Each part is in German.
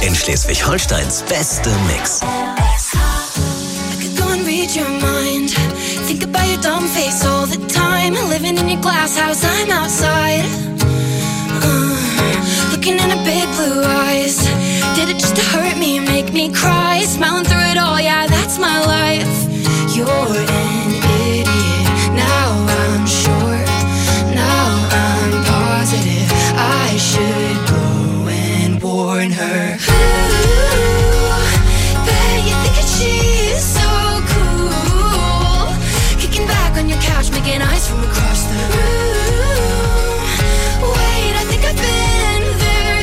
in Schleswig-Holsteins beste Mix. I could go and read your mind. Think about your dumb face all the time. Living in your glass house, I'm outside. Looking in her big blue eyes. Did it just to hurt me, make me cry? Smiling through it all, yeah, that's my life. You're an idiot, now I'm sure. Now I'm positive I should go and warn her. Ooh, bet you think that she's so cool. Kicking back on your couch, making eyes from across the room. Wait, I think I've been there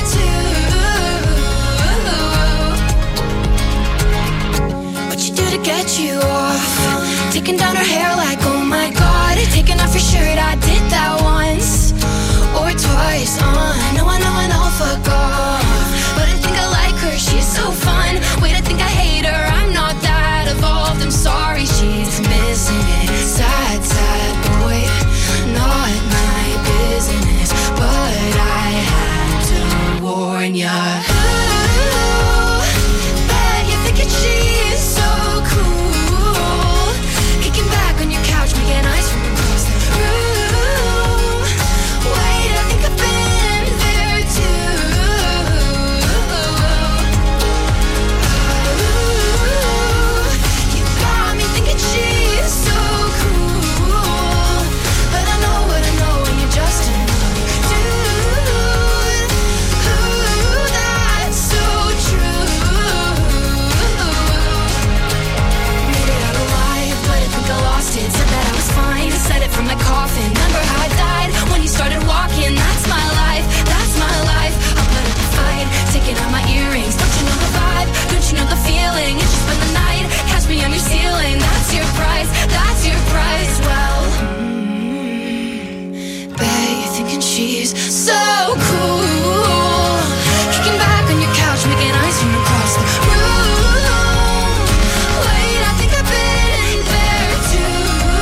too. What you do to get you off? Taking down her hair like, oh my god. Taking off your shirt, I did that once or twice. I know, fuck off. But I think I like her, she's so fun. Wait, I think I hate her, I'm not that evolved. I'm sorry, she's missing it. Sad, sad boy, not my business. But I had to warn ya. Ooh, bet you think that she's so cool. Kicking back on your couch, making eyes from across the room. Wait, I think I've been there too. You got me thinking she's so cool. But I know what I know, and you're just another dude. Ooh, that's so true. Made it out alive, but I think I lost it. Said that I was fine, said it from my coffin. Remember how I died when you started walking? That's my life, that's my life. I'll put up a fight, taking out my earrings. Don't you know the vibe? Don't you know the feeling? It's just spend the night, catch me on your ceiling. That's your price, that's your price. Well, bet you're thinking she's so cool. Kicking back on your couch, making eyes from across the room. Wait, I think I've been there too.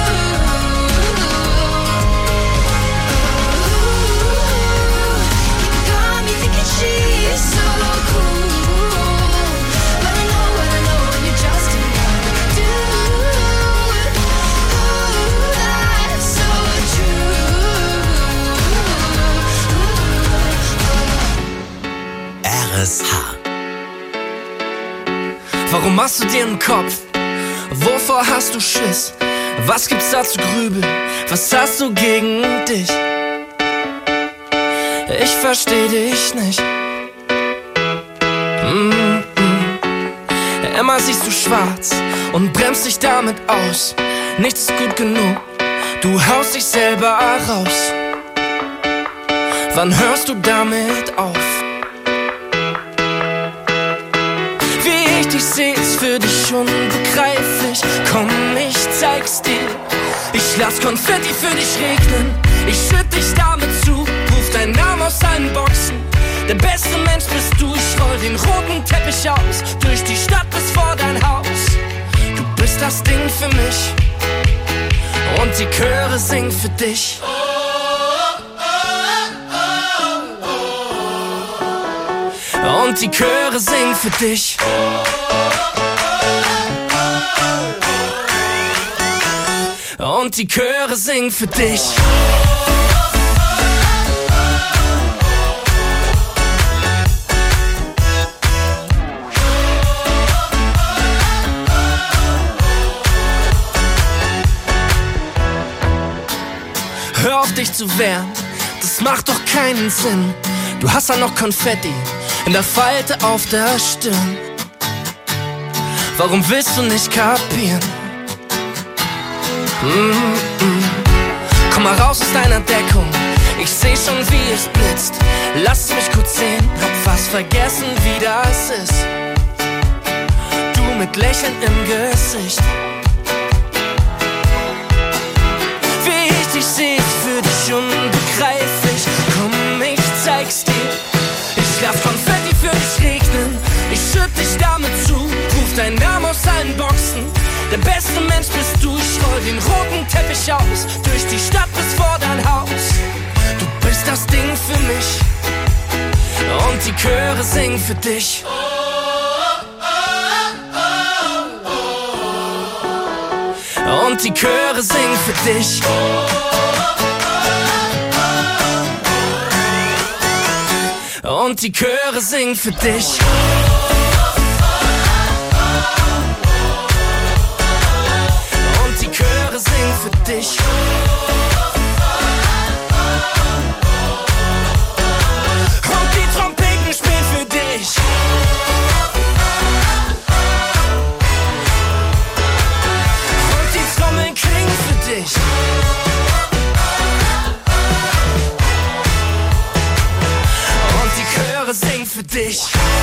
You got me thinking she's so cool. But I know what I know, and you're just another dude. Ooh, that's so true. RSH. Warum machst du dir einen Kopf? Wovor hast du Schiss? Was gibt's da zu grübeln? Was hast du gegen dich? Ich versteh dich nicht. Immer siehst du schwarz und bremst dich damit aus. Nichts ist gut genug, du haust dich selber raus. Wann hörst du damit auf? Wie ich dich seh, ist für dich unbegreiflich. Komm, ich zeig's dir. Ich lass Konfetti für dich regnen. Ich schütt dich damit zu, ruf deinen Namen aus allen Boxen. Der beste Mensch bist du, ich roll den roten Teppich aus. Durch die Stadt bis vor dein Haus. Du bist das Ding für mich. Und die Chöre singen für dich. Und die Chöre singen für dich. Und die Chöre singen für dich. Hör auf dich zu wehren, das macht doch keinen Sinn. Du hast ja noch Konfetti in der Falte auf der Stirn. Warum willst du nicht kapieren? Komm mal raus aus deiner Deckung, ich seh schon wie es blitzt. Lass mich kurz sehen, hab fast vergessen wie das ist. Du mit Lächeln im Gesicht. Wie ich dich seh, ist für dich unbegreiflich. Komm, ich zeig's dir. Ich lass Konfetti für dich regnen. Ich schütt dich damit zu, ruf deinen Namen aus allen Boxen. Der beste Mensch bist du, ich roll den roten Teppich aus. Durch die Stadt bis vor dein Haus. Du bist das Ding für mich. Und die Chöre singen für dich. Und die Chöre singen für dich. Und die Chöre singen für dich. Und die Chöre singen für dich. Und die Trompeten spielen für dich. Und die Trommeln klingen für dich. Sing für dich.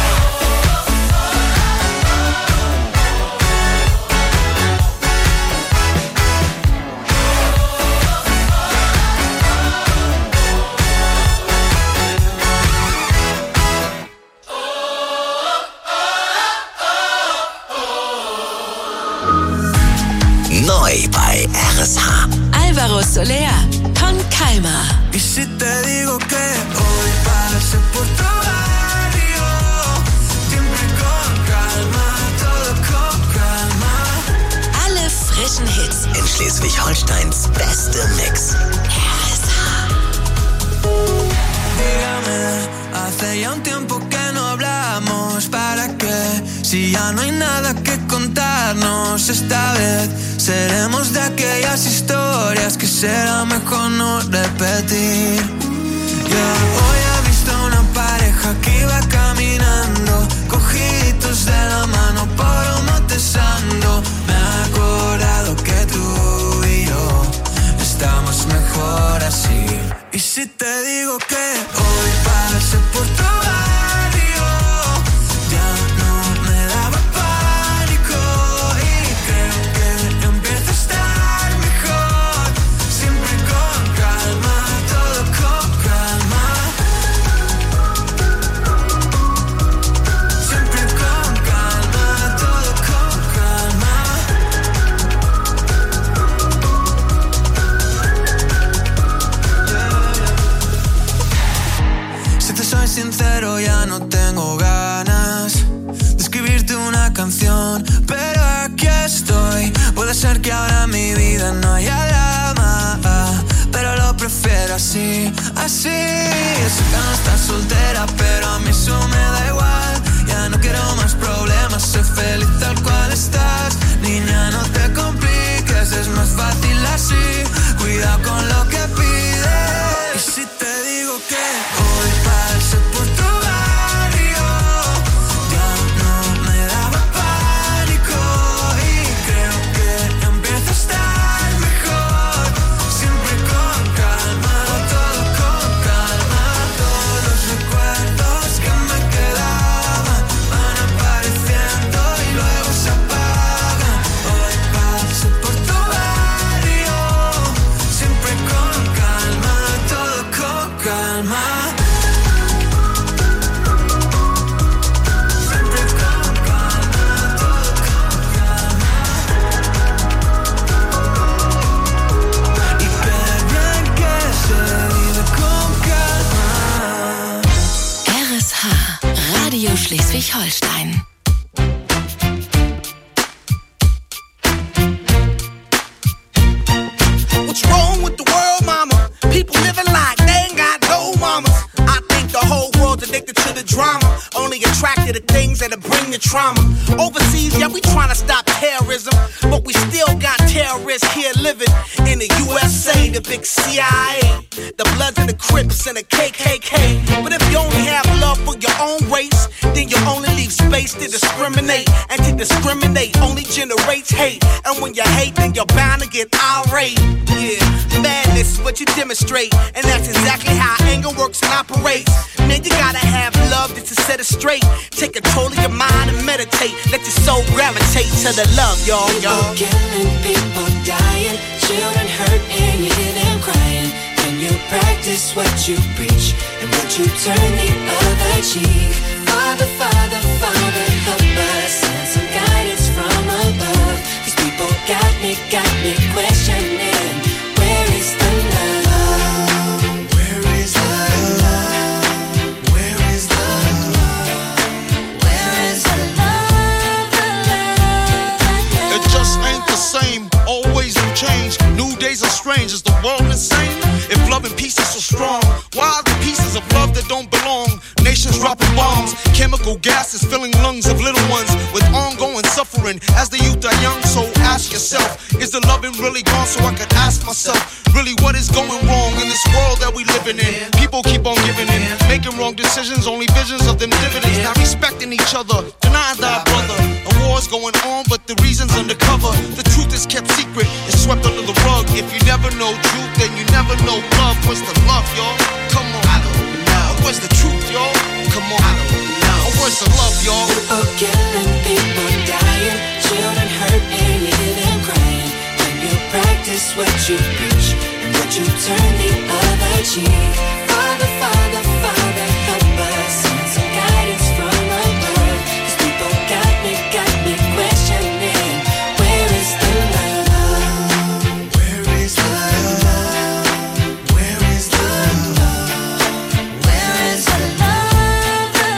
Neu bei RSH. Álvaro Soler con Calma. Y si te digo que hoy pasé por tu barrio, siempre con calma, todo con calma. Alle frischen Hits In Schleswig-Holsteins beste Mix. RSH. Dígame, hace ya un tiempo que no hablamos. ¿Para qué? Si ya no hay nada que contarnos, esta vez seremos de aquellas historias que será mejor no repetir. Hoy he visto una pareja que iba caminando, cogiditos de la mano por un monte santo. Me he acordado que tú y yo estamos mejor así. Y si te digo que hoy pasé por tu barrio, ya no me daba pánico y creo que empieza a estar mejor. Siempre con calma, todo con calma. Siempre con calma, todo con calma. Si te soy sincero, ya no tengo ganas de escribirte una canción, pero aquí estoy. Puede ser que ahora en mi vida no haya drama, pero lo prefiero así, así. Sé que no estás soltera, pero a mí eso me da igual. Ya no quiero más problemas, sé feliz tal cual estás. Niña, no te compliques, es más fácil así. Cuidado con lo que pides. Y si te digo que hoy pasé por tu barrio, ya no me daba pánico y creo que empieza a estar mejor. Siempre con calma, todo con calma. Todos los recuerdos que me quedaban van apareciendo y luego se apagan. Hoy pasé por tu barrio, siempre con calma, todo con calma. Siempre con calma, todo con calma. Y qué bien que se vive con calma. RSH. Radio Schleswig-Holstein. What's wrong with the world, mama? People living like they ain't got no mamas. I think the whole world's addicted to the drama, only attracted to things that'll bring the trauma. Overseas, yeah, we trying to stop terrorism, but we still got terrorists here living in the USA, the big CIA, the Bloods and the Crips and the KKK. But if you only have love for your own race, then you only leave space to discriminate, and to discriminate only generates hate. And when you hate, then you're bound to get irate. Yeah, madness is what you demonstrate, and that's exactly how anger works and operates. Man, you gotta have love just to set it straight. Take control of your mind and meditate. Let your soul gravitate to the love, y'all. People killing, people dying, children hurt and you hear them crying. Can you practice what you preach and would you turn the other cheek? Father, Father, Father, help us, send some guidance from above. These people got me questioning, where is the love? Where is the love? Where is the love? Where is the love? It just ain't the same, always so strong? Why are the pieces of love that don't belong? Nations dropping bombs, chemical gases filling lungs of little ones with ongoing suffering. As the youth are young, so ask yourself, is the loving really gone? So I could ask myself, really what is going wrong in this world that we living in? People keep on giving in, making wrong decisions, only visions of them dividends. Not respecting each other, denying thy brother. A war's going on, but the reason's undercover. The truth is kept secret, it's swept under the rug. If you never know truth, then you never know love. What's the love, y'all? Come on, I don't know. Where's the truth, y'all? Come on, I don't know. Where's the love, y'all? People killing, people dying, children hurt and you hear them crying. When you practice what you preach and what you turn the other cheek. Father, Father, Father, help us. Send some guidance from above. 'Cause people got me questioning. Where is the love? Where is the love? Where is the love? Where is the love? The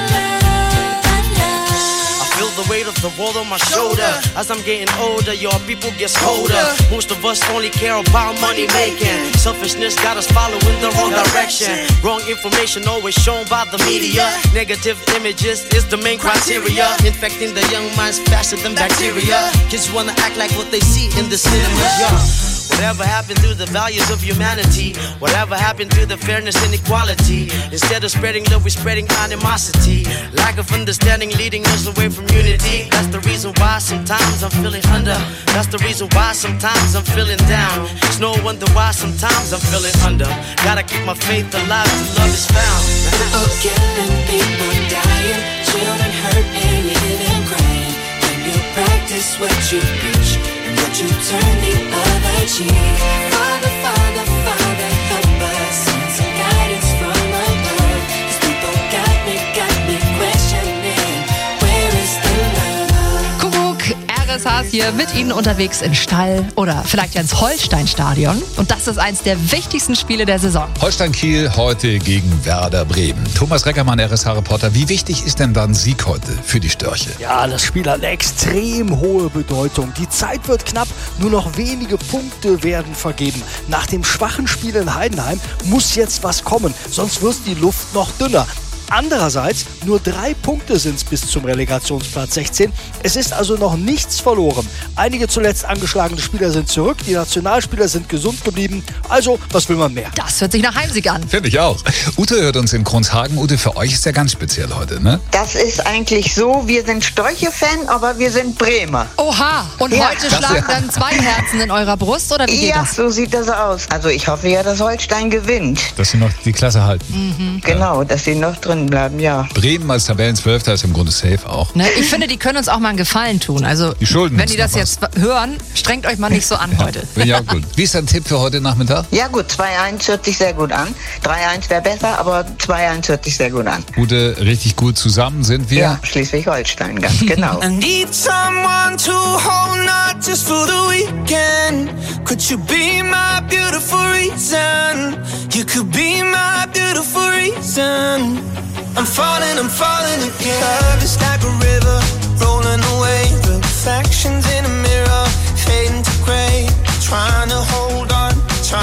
love? I feel the weight of the world on my shoulder. As I'm getting older, your people gets colder. Most of us only care about money making. Selfishness got us following the wrong direction. Wrong information always shown by the media. Negative images is the main criteria. Infecting the young minds faster than bacteria. Kids wanna act like what they see in the cinemas, yeah. Whatever happened to the values of humanity? Whatever happened to the fairness and equality? Instead of spreading love, we're spreading animosity. Lack of understanding leading us away from unity. That's the reason why sometimes I'm feeling under. That's the reason why sometimes I'm feeling down. It's no wonder why sometimes I'm feeling under. Gotta keep my faith alive till love is found. People killing, people dying, children hurt and you hear them crying. When you practice what you preach and what you turn the other cheek. Father, Father, Father, help us. Send some guidance from above. 'Cause people got me questioning. Where is the love? Kuckuck, RSH hier mit Ihnen unterwegs in Stall oder vielleicht ja ins Holstein-Stadion. Und das ist eins der wichtigsten Spiele der Saison. Holstein-Kiel heute gegen Werder Bremen. Thomas Reckermann, RSH-Reporter. Wie wichtig ist denn dann Sieg heute für die Störche? Ja, das Spiel hat eine extrem hohe Bedeutung. Die Zeit wird knapp, nur noch wenige Punkte werden vergeben. Nach dem schwachen Spiel in Heidenheim muss jetzt was kommen, sonst wird die Luft noch dünner. Andererseits, nur 3 Punkte sind es bis zum Relegationsplatz 16. Es ist also noch nichts verloren. Einige zuletzt angeschlagene Spieler sind zurück, die Nationalspieler sind gesund geblieben. Also, was will man mehr? Das hört sich nach Heimsieg an. Finde ich auch. Ute hört uns in Kronshagen. Ute, für euch ist ja ganz speziell heute, ne? Das ist eigentlich so, wir sind Störche-Fan, aber wir sind Bremer. Oha, und Ja. heute schlagen dann 2 Herzen in eurer Brust, oder wie geht Ja, das? so sieht das aus. Also ich hoffe ja, dass Holstein gewinnt. Dass sie noch die Klasse halten. Genau, dass sie noch drin bleiben, ja. Bremen als Tabellenzwölfter ist im Grunde safe auch. Ne, ich finde, die können uns auch mal einen Gefallen tun. Also, Die schulden wenn uns die das noch jetzt hören, strengt euch mal nicht so an heute. Finde ich auch gut. Wie ist dein Tipp für heute Nachmittag? Ja gut, 2-1 hört sich sehr gut an. 3-1 wäre besser, aber 2-1 hört sich sehr gut an. Ute, richtig gut zusammen sind wir. Ja, Schleswig-Holstein, ganz genau. I need someone to hold, not just for the weekend. Could you be my beautiful reason? You could be my beautiful reason. I'm falling again. Love is like a river, rolling away. Reflections in a mirror, fading to gray. Trying to hold on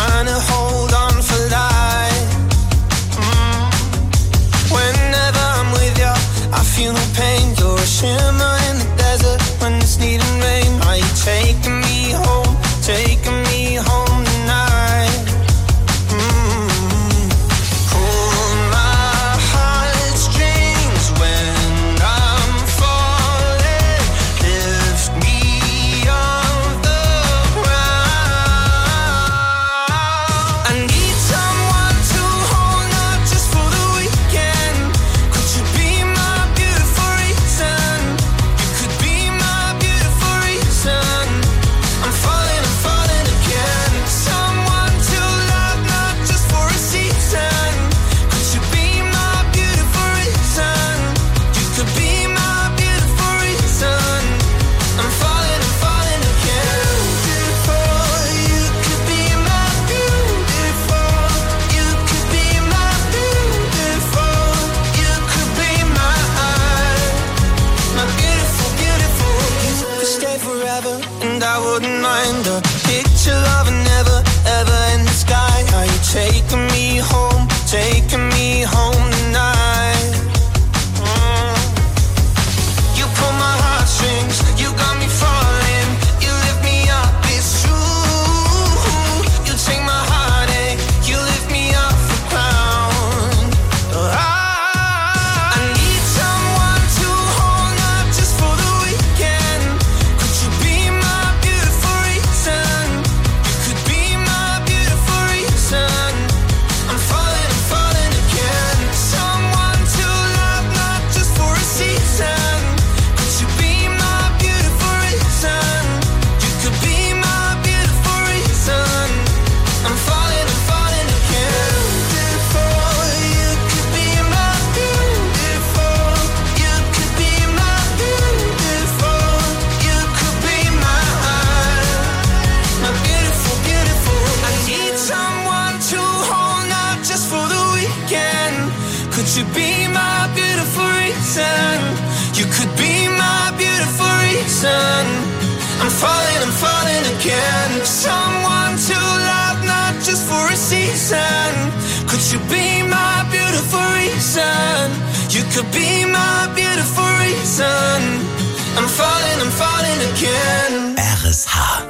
for life. Whenever I'm with you, I feel no pain. You're a shimmer in the desert when it's needing rain. Are you taking me home tonight? Pull my heartstrings when I'm falling. Lift me off the ground. I need someone to hold, not just for the weekend. Could you be my beautiful reason? again. Someone to love, not just for a season. Could you be my beautiful reason? You could be my beautiful reason. I'm falling again. RSH.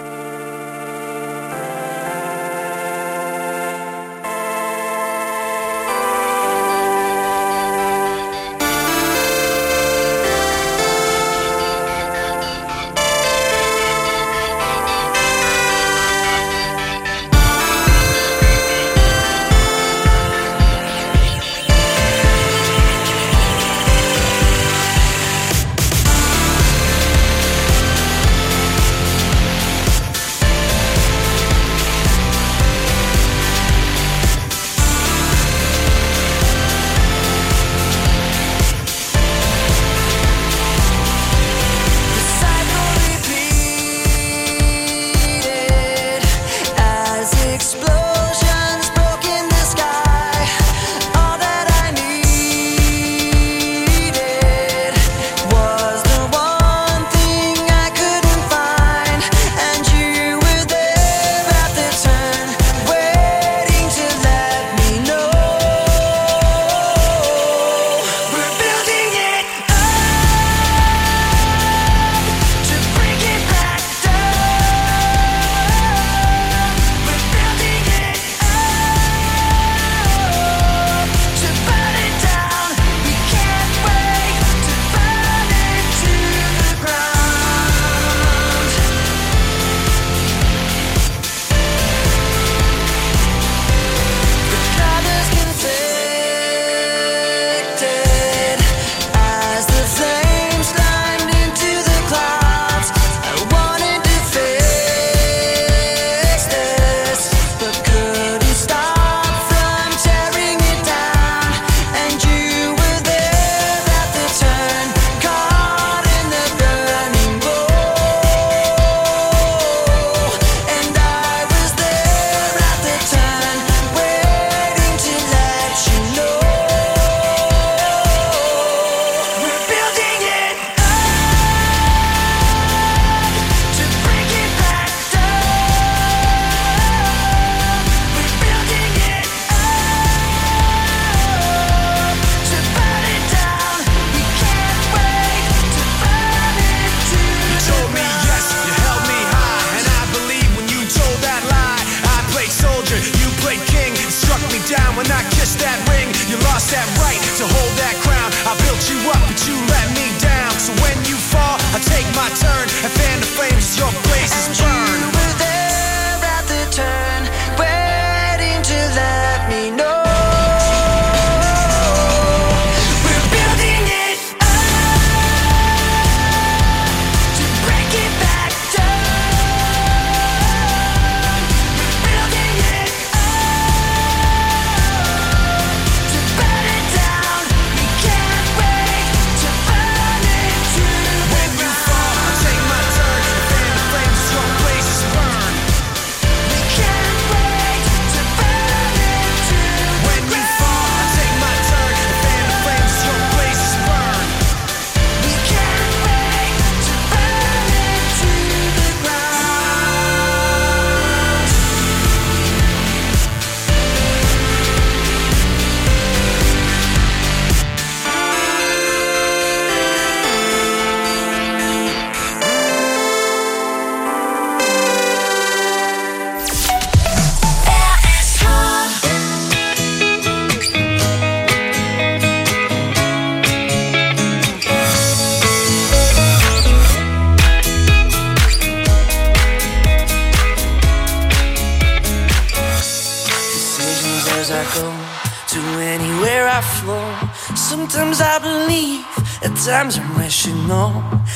Sometimes I believe, at times I wish you know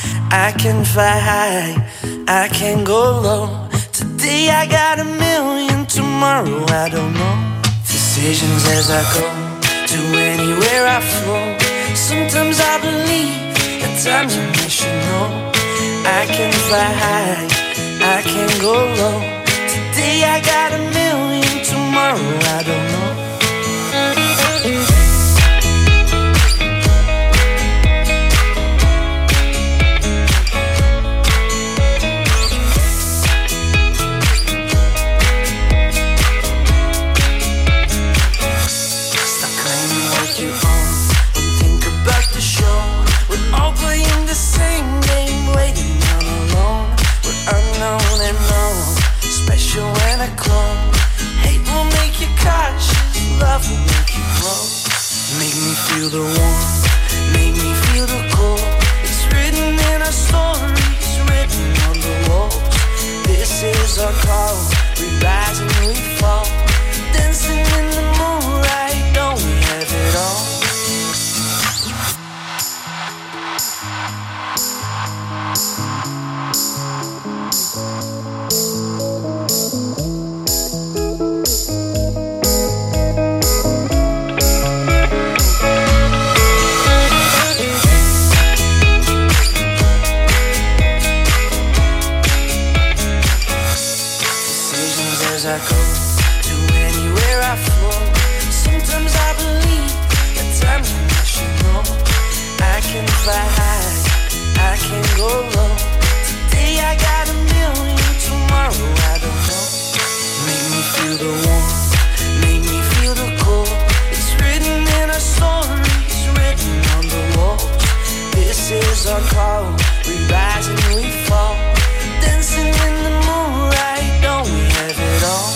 I can fly high, I can go low. Today I got a million, tomorrow I don't know. Decisions as I go, to anywhere I flow. Sometimes I believe, at times I wish you know I can fly high, I can go low. Today I got a million, tomorrow I don't know. fly high, I can't go wrong. Today I got a million, tomorrow I don't know. Make me feel the warmth, make me feel the cold. It's written in our stories, written on the walls. This is our call, we rise and we fall. Dancing in the moonlight, don't we have it all?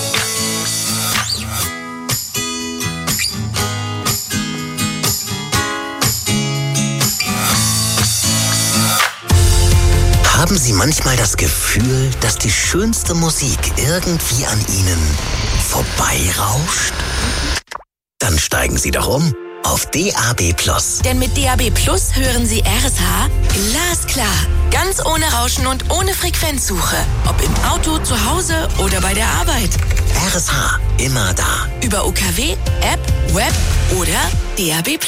Haben Sie manchmal das Gefühl, dass die schönste Musik irgendwie an Ihnen vorbeirauscht? Dann steigen Sie doch um auf DAB+. Denn mit DAB+ hören Sie RSH glasklar. Ganz ohne Rauschen und ohne Frequenzsuche. Ob im Auto, zu Hause oder bei der Arbeit. RSH, immer da. Über UKW, App, Web oder DAB+.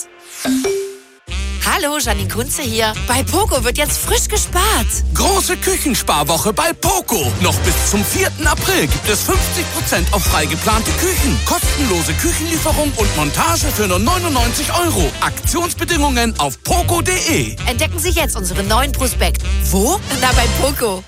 Hallo, Janine Kunze hier. Bei Poco wird jetzt frisch gespart. Große Küchensparwoche bei Poco. Noch bis zum 4. April gibt es 50% auf frei geplante Küchen. Kostenlose Küchenlieferung und Montage für nur 99 €. Aktionsbedingungen auf poco.de. Entdecken Sie jetzt unseren neuen Prospekt. Wo? Na, bei Poco.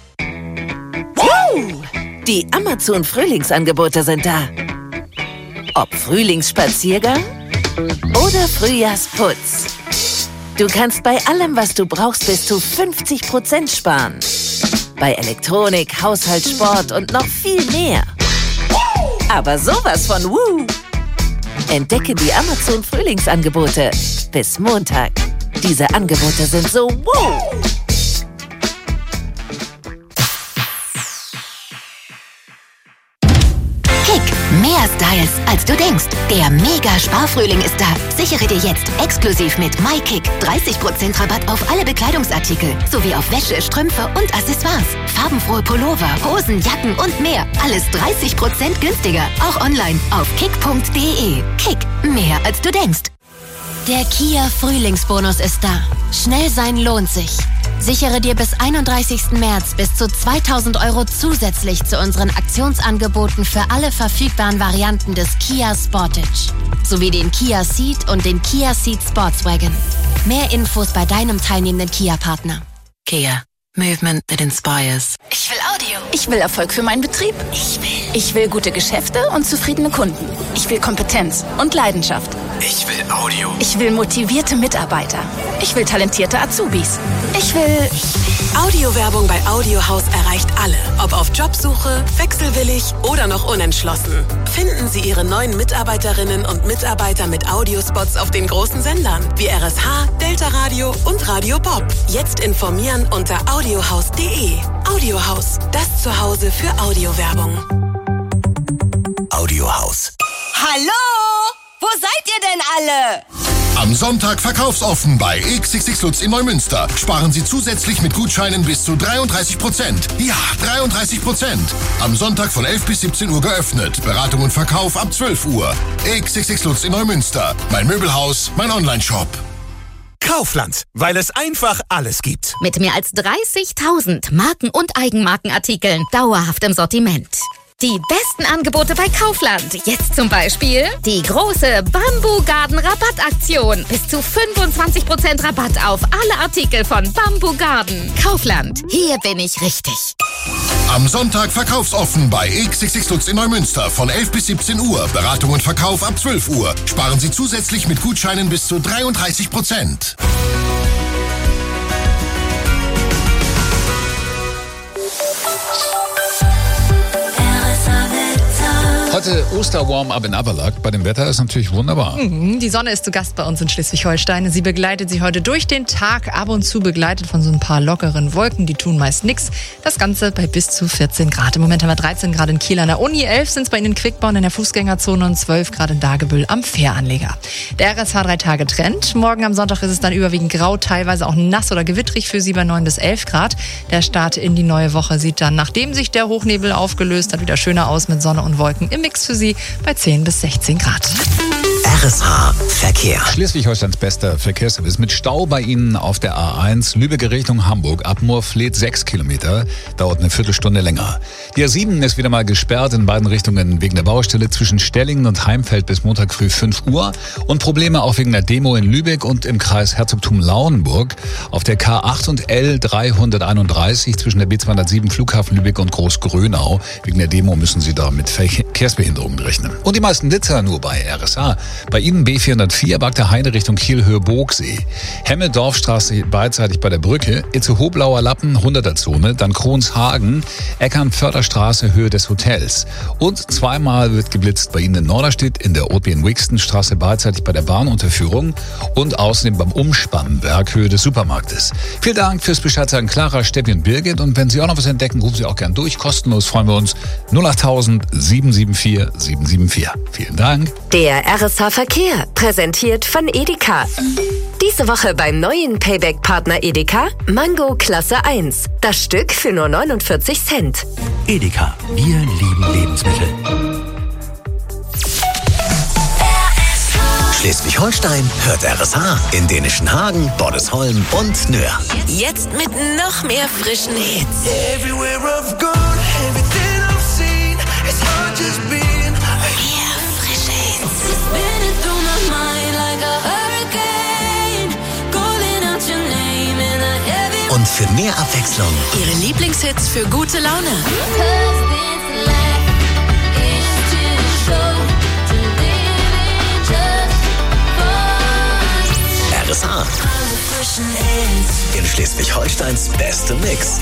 Die Amazon-Frühlingsangebote sind da. Ob Frühlingsspaziergang oder Frühjahrsputz. Du kannst bei allem, was du brauchst, bis zu 50% sparen. Bei Elektronik, Haushalt, Sport und noch viel mehr. Aber sowas von Woo! Entdecke die Amazon-Frühlingsangebote bis Montag. Diese Angebote sind so Woo! Mehr Styles, als du denkst. Der Mega-Sparfrühling ist da. Sichere dir jetzt exklusiv mit MyKick 30% Rabatt auf alle Bekleidungsartikel sowie auf Wäsche, Strümpfe und Accessoires. Farbenfrohe Pullover, Hosen, Jacken und mehr. Alles 30% günstiger. Auch online auf kick.de. Kick, mehr als du denkst. Der Kia Frühlingsbonus ist da. Schnell sein lohnt sich. Sichere dir bis 31. März bis zu 2.000 € zusätzlich zu unseren Aktionsangeboten für alle verfügbaren Varianten des Kia Sportage. Sowie den Kia Ceed und den Kia Ceed Sportswagen. Mehr Infos bei deinem teilnehmenden Kia-Partner. Kia. Movement that inspires. Ich will Audio. Ich will Erfolg für meinen Betrieb. Ich will gute Geschäfte und zufriedene Kunden. Ich will Kompetenz und Leidenschaft. Ich will Audio. Ich will motivierte Mitarbeiter. Ich will talentierte Azubis. Ich will Audiowerbung bei Audiohaus erreicht alle. Ob auf Jobsuche, wechselwillig oder noch unentschlossen. Finden Sie Ihre neuen Mitarbeiterinnen und Mitarbeiter mit Audiospots auf den großen Sendern wie RSH, Delta Radio und Radio Bob. Jetzt informieren unter audiohaus.de. Audiohaus, das Zuhause für Audiowerbung. Audiohaus. Hallo? Wo seid ihr denn alle? Am Sonntag verkaufsoffen bei XXX Lutz in Neumünster. Sparen Sie zusätzlich mit Gutscheinen bis zu 33%. Ja, 33%. Am Sonntag von 11 bis 17 Uhr geöffnet. Beratung und Verkauf ab 12 Uhr. XXX Lutz in Neumünster. Mein Möbelhaus, mein Onlineshop. Kaufland, weil es einfach alles gibt. Mit mehr als 30.000 Marken- und Eigenmarkenartikeln dauerhaft im Sortiment. Die besten Angebote bei Kaufland. Jetzt zum Beispiel die große Bamboo Garden Rabattaktion. Bis zu 25% Rabatt auf alle Artikel von Bamboo Garden. Kaufland, hier bin ich richtig. Am Sonntag verkaufsoffen bei XXX Lutz in Neumünster von 11 bis 17 Uhr. Beratung und Verkauf ab 12 Uhr. Sparen Sie zusätzlich mit Gutscheinen bis zu 33%. Heute Osterwarm-up in Aberlag. Bei dem Wetter ist natürlich wunderbar. Die Sonne ist zu Gast bei uns in Schleswig-Holstein. Sie begleitet Sie heute durch den Tag, ab und zu begleitet von so ein paar lockeren Wolken. Die tun meist nichts. Das Ganze bei bis zu 14 Grad. Im Moment haben wir 13 Grad in Kiel an der Uni, 11 sind es bei Ihnen in Quickborn in der Fußgängerzone und 12 Grad in Dagebüll am Fähranleger. Der RSH 3-Tage-Trend. Morgen am Sonntag ist es dann überwiegend grau, teilweise auch nass oder gewittrig für Sie bei 9 bis 11 Grad. Der Start in die neue Woche sieht dann, nachdem sich der Hochnebel aufgelöst hat, wieder schöner aus mit Sonne und Wolken im Mix für Sie bei 10 bis 16 Grad. RSH Verkehr. Schleswig-Holsteins bester Verkehrsservice mit Stau bei Ihnen auf der A1 Lübeck Richtung Hamburg ab Moorfleet 6 Kilometer. Dauert eine Viertelstunde länger. Die A7 ist wieder mal gesperrt in beiden Richtungen wegen der Baustelle zwischen Stellingen und Heimfeld bis Montag früh 5 Uhr. Und Probleme auch wegen der Demo in Lübeck und im Kreis Herzogtum Lauenburg. Auf der K8 und L331 zwischen der B207 Flughafen Lübeck und Großgrönau. Wegen der Demo müssen Sie da mit Verkehrsbehinderungen rechnen. Und die meisten Blitzer nur bei RSH. Bei Ihnen B404 Bagda Heide Richtung Kiel-Höhe-Boogsee. Hemme-Dorfstraße beidseitig bei der Brücke. Itze-Hoblauer Lappen, 100er-Zone. Dann Kronshagen, Eckern-Förderstraße, Höhe des Hotels. Und zweimal wird geblitzt bei Ihnen in Norderstedt in der Otbien-Wixton-Straße beidseitig bei der Bahnunterführung. Und außerdem beim Umspannwerk, Höhe des Supermarktes. Vielen Dank fürs Bescheid sagen, Clara, Steffi und Birgit. Und wenn Sie auch noch was entdecken, rufen Sie auch gern durch. Kostenlos freuen wir uns. 08000 774 774. Vielen Dank. Der RSH Verkehr, präsentiert von Edeka. Diese Woche beim neuen Payback-Partner Edeka Mango Klasse 1. Das Stück für nur 49 Cent. Edeka, wir lieben Lebensmittel. Schleswig-Holstein hört RSH in Dänischen Hagen, Bordesholm und Nöhr. Jetzt mit noch mehr frischen Hits. Everywhere I've gone, everything I've seen, it's hard just being. Mehr frische Hits. Spinning through my mind like a hurricane, calling out your name in a heavy. Und für mehr Abwechslung Ihre Lieblingshits für gute Laune. RSH. In Schleswig-Holsteins beste Mix.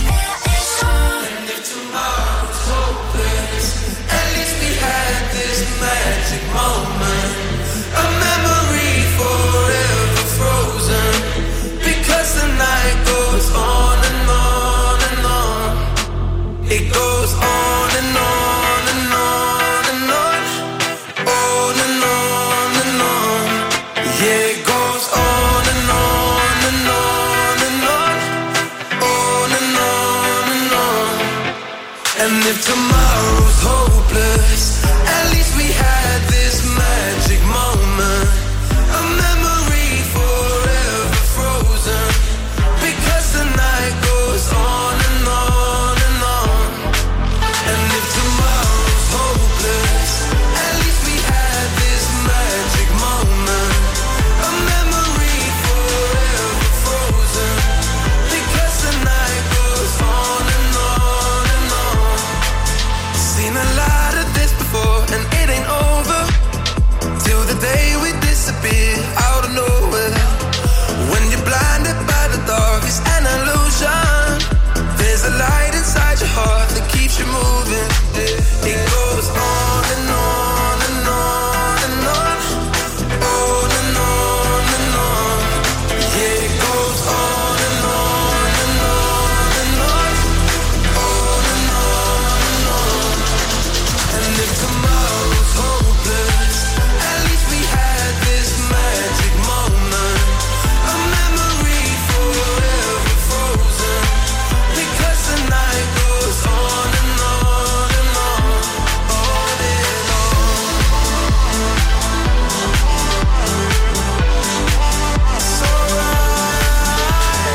It goes on and on and on and on, on and on and on. Yeah, it goes on and on and on and on, on and on and on. And if tomorrow's hopeless, at least we had this magic moment, a memory forever frozen, because the night goes on and on and on. And if tomorrow's hopeless, at least we had this magic moment, a memory forever frozen, because the night goes on and on and on. Seen a lot of this before, and it ain't over till the day we disappear out of nowhere. When you're blinded by the dark, it's an illusion. There's a light inside your heart that keeps you moving. It goes on and on and on and on, on and on and on. Yeah, it goes on and on and on and on, on and on and on. And if tomorrow's hopeless, at least we had this magic moment, a memory forever frozen, because the night goes on and on and on, on and on. It's alright.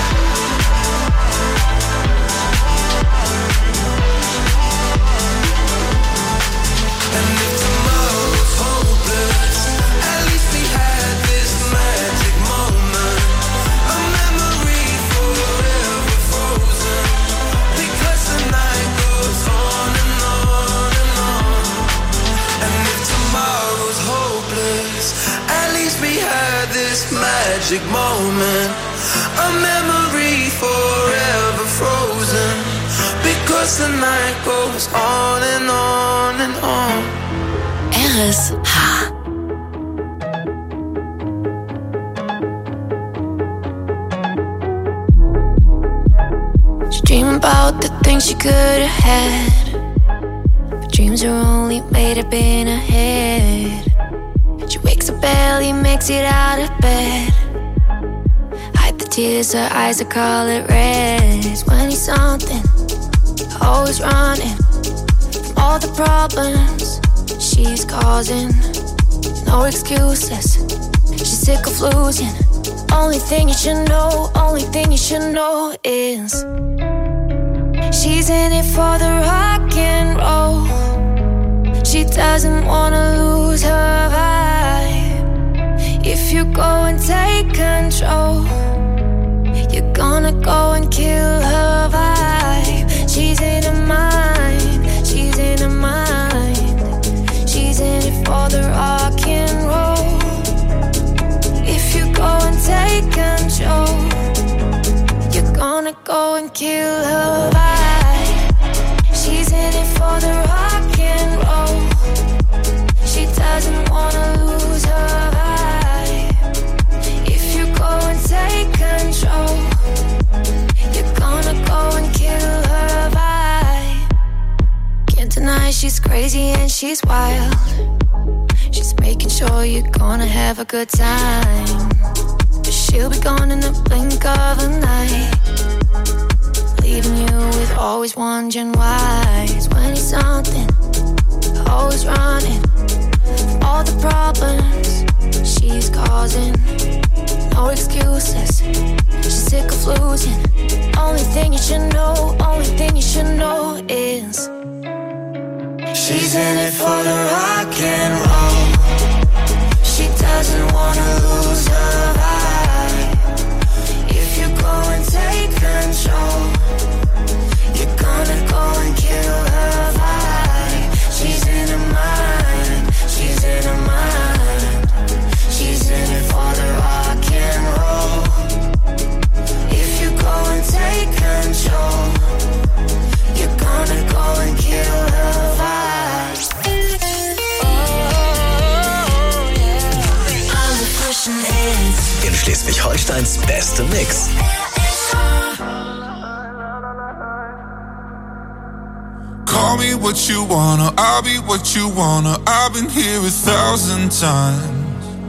And if tomorrow's hopeless, at least we had this magic moment, a memory forever frozen, because the night goes on and on and on. And if tomorrow's hopeless, at least we had this magic moment, a memory forever frozen, because the night goes on and on and on. RSH. She dream about the things she could have had, but dreams are only made up in her head. She wakes up early, makes it out of bed, hide the tears, her eyes are color red. 20-something, always running from all the problems she's causing. no excuses. She's sick of losing. Only thing you should know, only thing you should know is she's in it for the rock and roll. She doesn't wanna lose her vibe. If you go and take control, you're gonna go and kill her vibe. She's in her mind, she's in her mind. She's in it for the rock and roll. If you go and take control, you're gonna go and kill her vibe. She's in it for the rock and roll. She doesn't wanna lose her vibe. If you go and take control, you're gonna go and kill her vibe. Can't deny she's crazy and she's wild. She's making sure you're gonna have a good time. But she'll be gone in the blink of an eye, leaving you with always wondering why. It's 20-something, always running from all the problems she's causing. No excuses, she's sick of losing. Only thing you should know, only thing you should know is she's in it for the rock and roll. She doesn't wanna lose her vibe. If you go and take control, you're gonna go and kill her vibe. She's in her mind, she's in her mind. She's in it for the rock and roll. If you go and take control, you're gonna go and kill her vibe. In Schleswig-Holsteins beste Mix. Call me what you wanna, I'll be what you wanna. I've been here 1,000 times.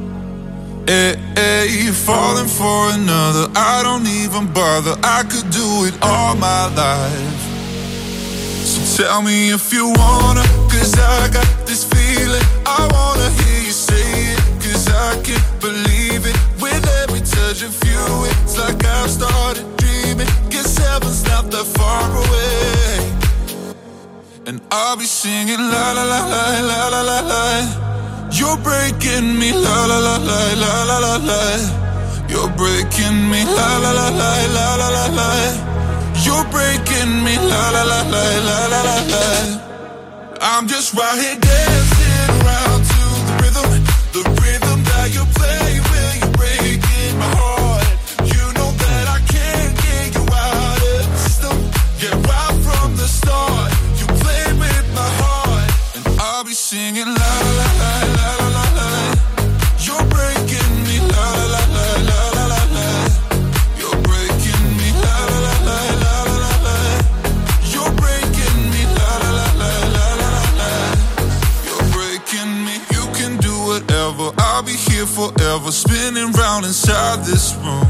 Hey, falling for another, I don't even bother. I could do it all my life. So tell me if you wanna, cause I got this feeling. I wanna hear you say it, cause I can't believe it. With every touch of you, it's like I've started dreaming. Guess heaven's not that far away. And I'll be singing la la la la la la la la. You're breaking me la la la la la la la la. You're breaking me la la la la la la la la. You're breaking me la la la la la la la la. I'm just right here dancing around to the rhythm that you play when you're breaking my heart. You know that I can't get you out of the system. Yeah, right from the start, you played with my heart, and I'll be singing la la la la la la la. You're breaking me la la la la la la la. You're breaking me la la la la la la la. You're breaking me la la la la la la la. You're breaking me. You can do whatever. I'll be here forever, spinning round inside this room.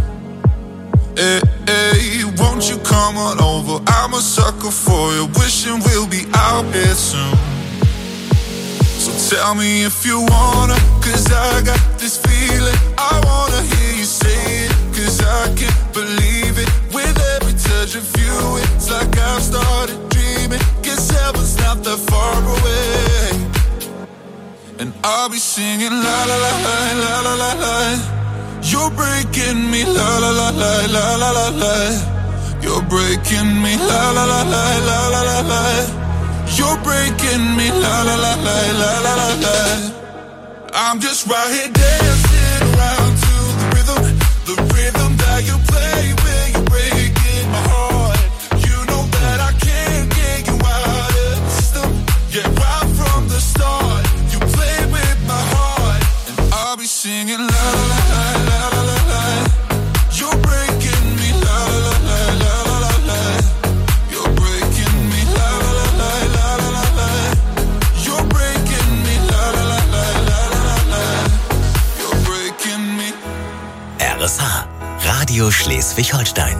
Hey, won't you come on over? I'm a sucker for you, wishing we'll be out here soon. So tell me if you wanna, cause I got this feeling. I wanna hear you say it, cause I can't believe it. With every touch of you, it's like I've started dreaming. Guess heaven's not that far away. And I'll be singing la la la la la la la la. You're breaking me la la la la la la la la. You're breaking me la la la la la la la la. You're breaking me la la la la la la la la. I'm just right here dancing around to the rhythm that you play when you're breaking my heart. You know that I can't get you out of the system. Yeah, right from the start, you played with my heart, and I'll be singing la la la la la la la. You're breaking me la la la la la la la. You're breaking me la la la la la la la. You're breaking me la la la la la la la. You're breaking me. RSH, Radio Schleswig-Holstein.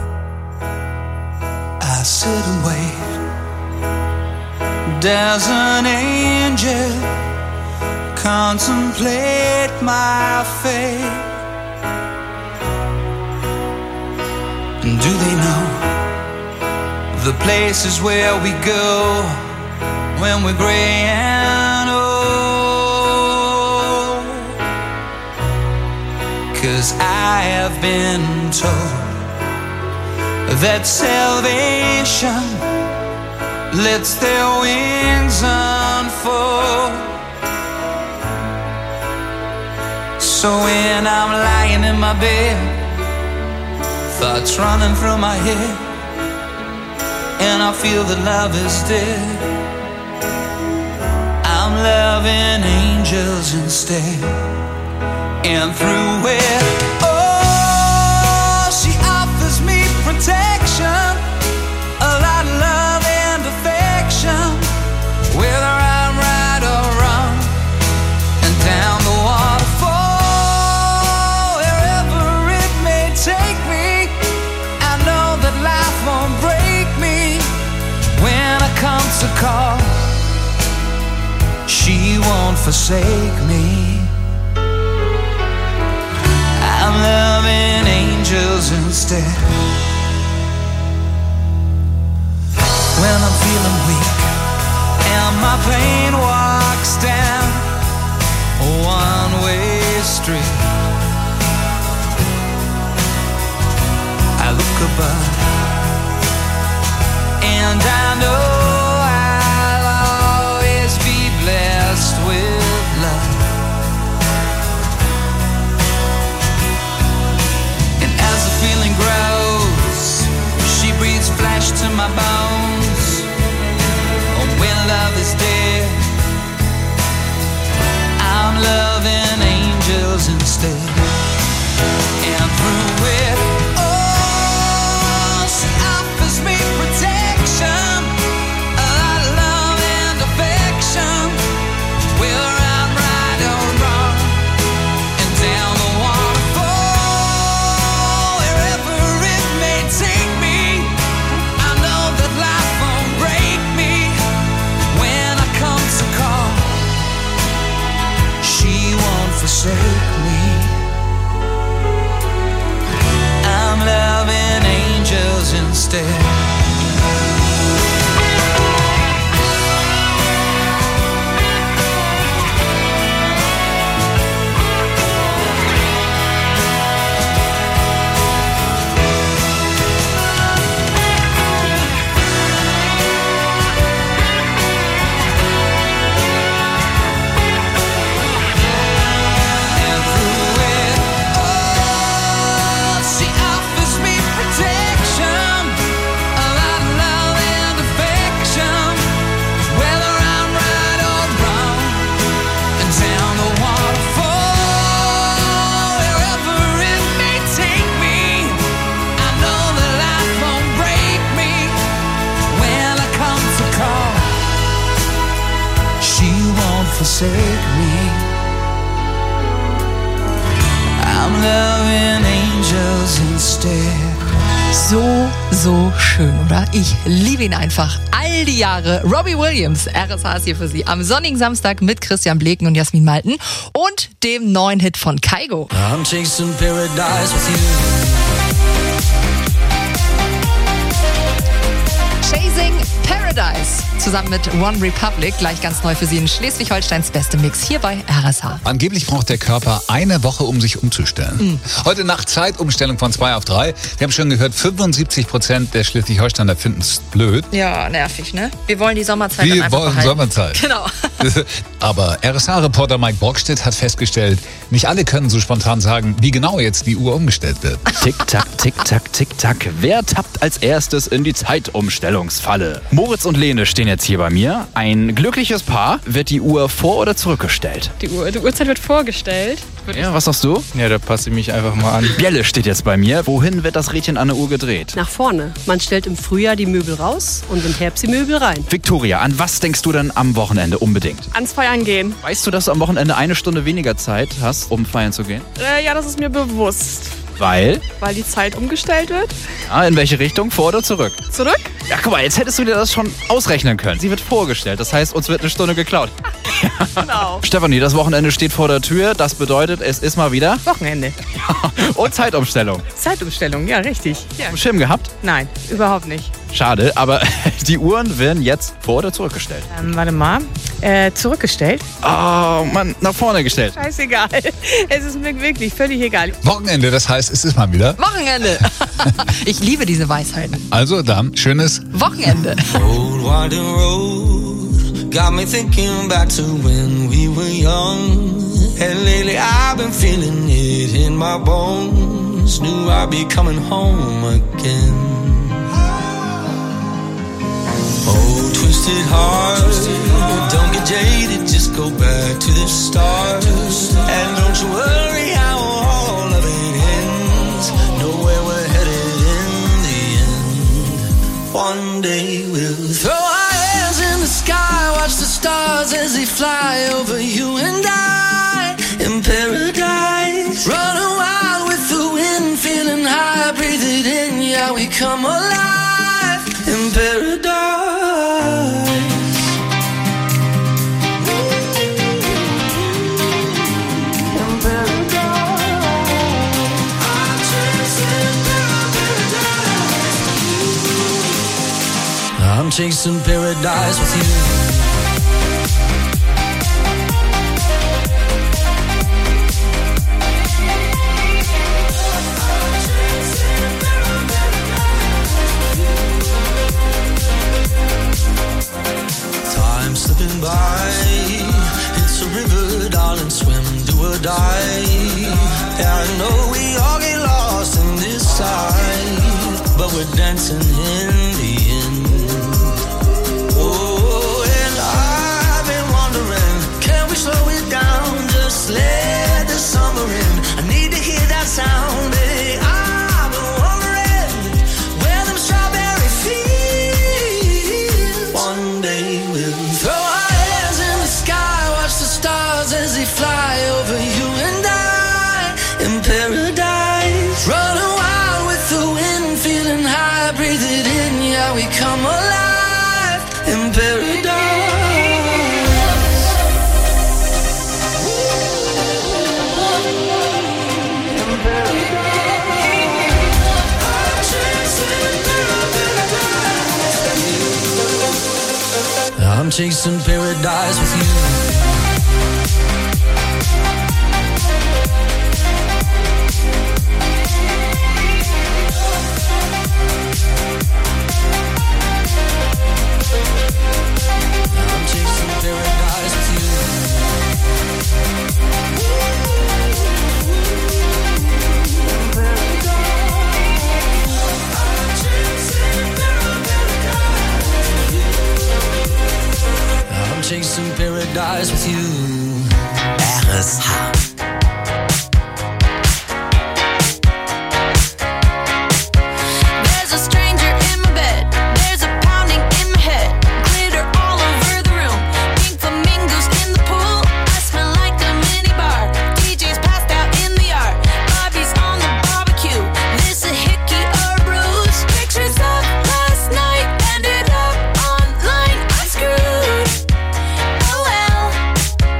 I sit and wait. There's an angel contemplate my fate. And do they know the places where we go when we're gray and old? 'Cause I have been told that salvation lets their wings unfold. So when I'm lying in my bed, thoughts running through my head, and I feel that love is dead, I'm loving angels instead. And through it, oh, she offers me protection, a lot of love and affection, whether I'm right or wrong, and down the waterfall, wherever it may take me, I know that life won't break me when I come to call. She won't forsake me. I'm loving angels instead. When I'm feeling weak and my pain walks down a one-way street, I look above and I know I'll always be blessed with love. And as the feeling grows, she breathes flesh to my bones. And when love is dead, I'm loving angels instead. And through it, oh, she offers me protection, a lot of love and affection, whether I'm right or wrong, and down the waterfall, wherever it may take me, I know that life won't break me when I come to call. She won't forsake me. I'm loving angels instead. Forsake me. I'm loving angels instead. So schön, oder? Ich liebe ihn einfach. All die Jahre. Robbie Williams, RSH ist hier für Sie am sonnigen Samstag mit Christian Bleken und Jasmin Malten und dem neuen Hit von Kygo. I'm chasing paradise with you. Chasing Paradise. Zusammen mit One Republic, gleich ganz neu für Sie in Schleswig-Holsteins beste Mix hier bei RSH. Angeblich braucht der Körper eine Woche, um sich umzustellen. Heute Nacht Zeitumstellung von 2 auf 3. Wir haben schon gehört, 75% der Schleswig-Holsteiner finden es blöd. Ja, nervig, ne? Wir wollen die Sommerzeit dann Wir einfach wollen behalten. Sommerzeit. Genau. Aber RSH-Reporter Mike Brockstedt hat festgestellt, nicht alle können so spontan sagen, wie genau jetzt die Uhr umgestellt wird. Tick-Tack, Tick-Tack, Tick-Tack. Wer tappt als erstes in die Zeitumstellungsfalle? Moritz und Lene stehen jetzt hier bei mir. Ein glückliches Paar. Wird die Uhr vor- oder zurückgestellt? Die Uhrzeit wird vorgestellt. Ja, was sagst du? Ja, da passe ich mich einfach mal an. Bjelle steht jetzt bei mir. Wohin wird das Rädchen an der Uhr gedreht? Nach vorne. Man stellt im Frühjahr die Möbel raus und im Herbst die Möbel rein. Victoria, an was denkst du denn am Wochenende unbedingt? Ans Feiern gehen. Weißt du, dass du am Wochenende 1 Stunde weniger Zeit hast, um feiern zu gehen? Ja, das ist mir bewusst. Weil? Weil die Zeit umgestellt wird. Ja, in welche Richtung? Vor oder zurück? Zurück? Ja, guck mal, jetzt hättest du dir das schon ausrechnen können. Sie wird vorgestellt, das heißt, uns wird 1 Stunde geklaut. Genau. Stefanie, das Wochenende steht vor der Tür. Das bedeutet, es ist mal wieder Wochenende. und Zeitumstellung. Zeitumstellung, ja, richtig. Ja. Im Schirm gehabt? Nein, überhaupt nicht. Schade, aber die Uhren werden jetzt vor- oder zurückgestellt? Warte mal. Zurückgestellt. Oh Mann, nach vorne gestellt. Scheißegal. Es ist mir wirklich völlig egal. Wochenende, das heißt, es ist mal wieder Wochenende. Ich liebe diese Weisheiten. Also dann, schönes Wochenende. Old winding road got me thinking back to when we were young. And lately I've been feeling it in my bones. Knew I'd be coming home again. Oh, twisted heart, don't get jaded, just go back to the start. And don't you worry how all of it ends. Know where we're headed in the end. One day we'll throw our hands in the sky, watch the stars as they fly over you and I. In paradise, running wild with the wind, feeling high, breathe it in, yeah, we come alive. In paradise. I'm chasing paradise with you. Time slipping by, it's a river, darling, swim, do or die. Yeah, I know we all get lost in this tide, but we're dancing in the end. Oh, and I've been wondering, can we slow it down, just let the summer in. I need to hear that sound, hey, I've been wondering where them strawberry fields. One day we'll throw our hands in the sky, watch the stars as they fly over you and I. In paradise, running wild with the wind, feeling high, breathe it in, yeah, we come alive. In paradise. I'm chasing paradise with you. I'm chasing paradise with you. I'm chasing paradise with you. RSH. There's a stranger in my bed. There's a pounding in my head. Glitter all over the room. Pink flamingos in the pool. I smell like a minibar. DJ's passed out in the yard. Bobby's on the barbecue. This a hickey or ruse. Pictures of last night ended up online. I'm screwed. Oh well.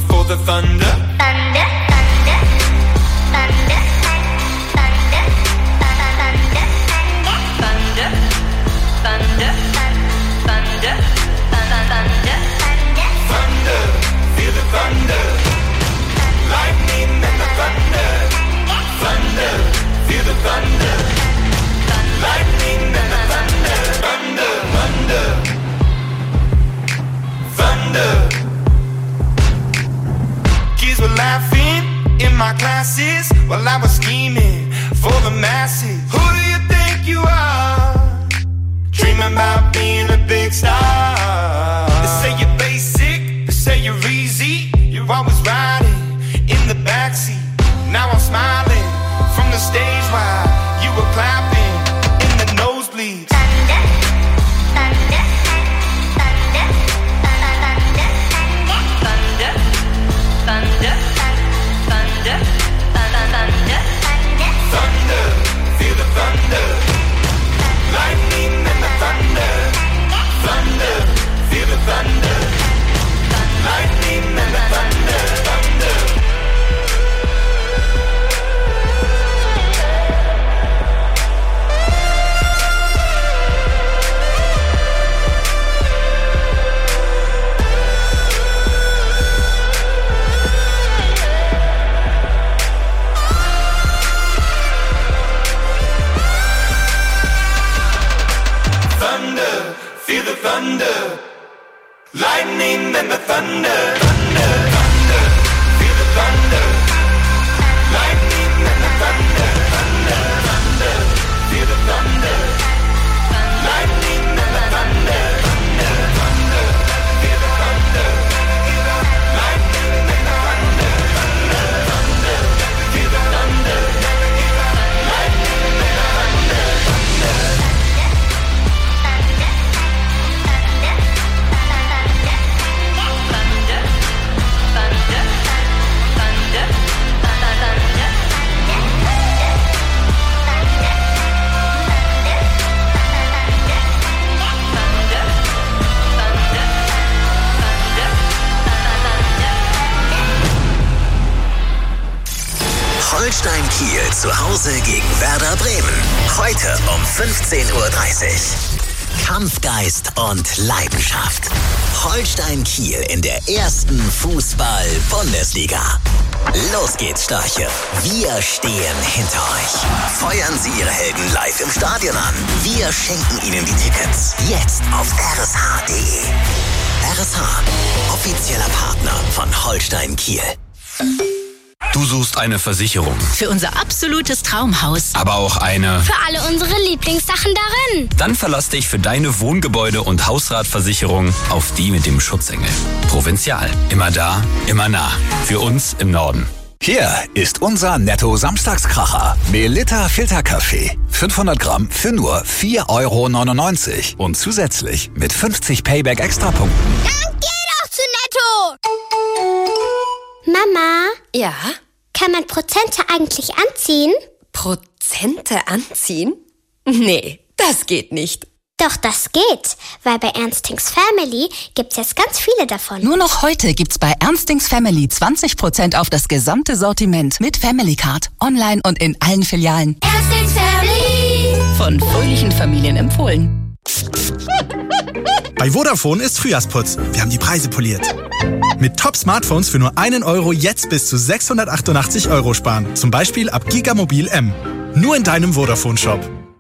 before the thunder. Thunder, thunder, thunder, thunder, thunder, thunder, thunder, thunder, Thunder, feel the thunder. Lightning and the thunder. Thunder, feel the thunder. Lightning and the thunder. Thunder, thunder, thunder. Kids were laughing in my classes while I was scheming for the masses. Who do you think you are? Dreaming about being a big star. They say you're basic, they say you're easy. You're always riding in the backseat. Now I'm smiling from the stage while you were clapping in the nosebleeds. thunder, thunder, thunder, thunder, thunder, thunder, thunder, thunder, Thunder, feel the thunder. Lightning and the thunder. Thunder, feel the thunder. Lightning and the thunder. Thunder. Thunder, feel the thunder. Lightning and the thunder. Thunder, thunder, feel the thunder. Lightning and the thunder. Thunder, thunder, feel the thunder. Lightning and the thunder. Thunder, thunder, feel the thunder. Lightning and the thunder. Thunder, thunder, feel the thunder. Lightning and the thunder. Holstein Kiel zu Hause gegen Werder Bremen. Heute um 15:30 Uhr. Kampfgeist und Leidenschaft. Holstein Kiel in der ersten Fußball-Bundesliga. Los geht's, Störche. Wir stehen hinter euch. Feuern Sie Ihre Helden live im Stadion an. Wir schenken Ihnen die Tickets. Jetzt auf rsh.de. RSH, offizieller Partner von Holstein Kiel. Du suchst eine Versicherung, Für unser absolutes Traumhaus. aber auch eine. Für alle unsere Lieblingssachen darin. Dann verlass dich für deine Wohngebäude- und Hausratversicherung auf die mit dem Schutzengel. Provinzial. Immer da, immer nah. Für uns im Norden. Hier ist unser Netto-Samstagskracher. Melita Filterkaffee. 500 Gramm für nur 4,99 € und zusätzlich mit 50 Payback-Extrapunkten. Dann geh doch zu Netto! Mama? Ja? Kann man Prozente eigentlich anziehen? Prozente anziehen? Nee, das geht nicht. Doch, das geht, weil bei Ernstings Family gibt's jetzt ganz viele davon. Nur noch heute gibt's bei Ernstings Family 20% auf das gesamte Sortiment mit Family Card. Online und in allen Filialen. Ernstings Family! Von fröhlichen Familien empfohlen. Bei Vodafone ist Frühjahrsputz. Wir haben die Preise poliert. Mit Top-Smartphones für nur 1 € jetzt bis zu 688 € sparen. Zum Beispiel ab Gigamobil M. Nur in deinem Vodafone-Shop.